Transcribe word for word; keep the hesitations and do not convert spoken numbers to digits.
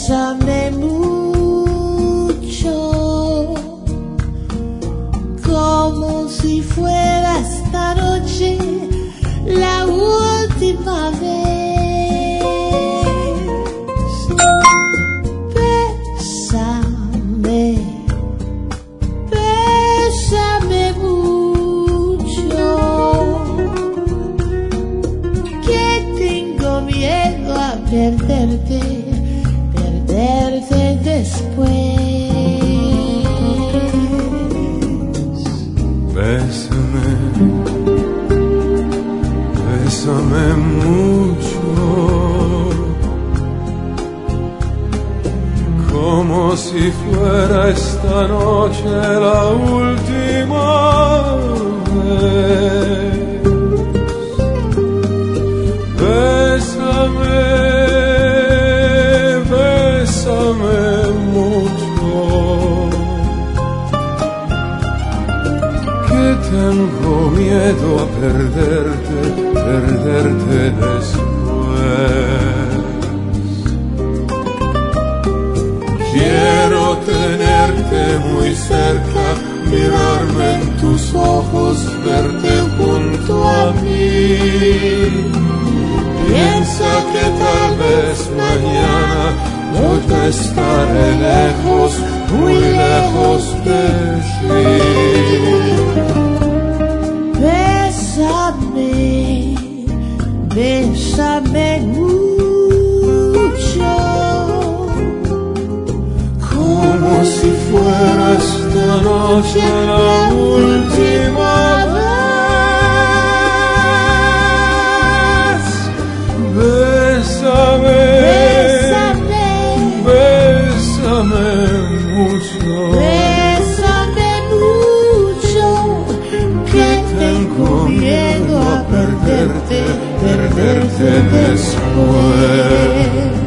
Bésame mucho, como si fuera esta noche la última vez. Bésame, bésame mucho, que tengo miedo a perderte, perderte después. Bésame, bésame mucho, como si fuera esta noche la última vez. Bésame, bésame mucho, que tengo miedo a perderte, perderte después. Quiero tenerte muy cerca, mirarme en tus ojos, verte junto a mí. Piensa que tal vez mañana yo te estaré lejos, muy lejos de ti. Bésame, bésame mucho, Como si fuera esta noche la última vez. Bésame, bésame, bésame mucho, bésame mucho, que tengo miedo a perderte, perderte después.